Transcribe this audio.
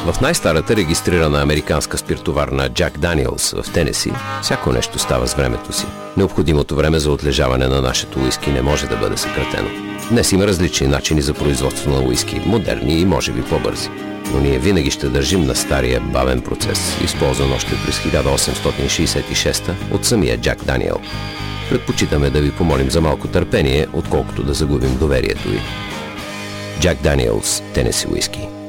В най-старата регистрирана американска спиртоварна Джак Даниелс в Тенеси всяко нещо става с времето си. Необходимото време за отлежаване на нашето уиски не може да бъде съкратено. Днес има различни начини за производство на уиски, модерни и може би по-бързи. Но ние винаги ще държим на стария бавен процес, използван още през 1866 от самия Джак Даниел. Предпочитаме да ви помолим за малко търпение, отколкото да загубим доверието ви. Джак Даниелс, Тенеси уиски.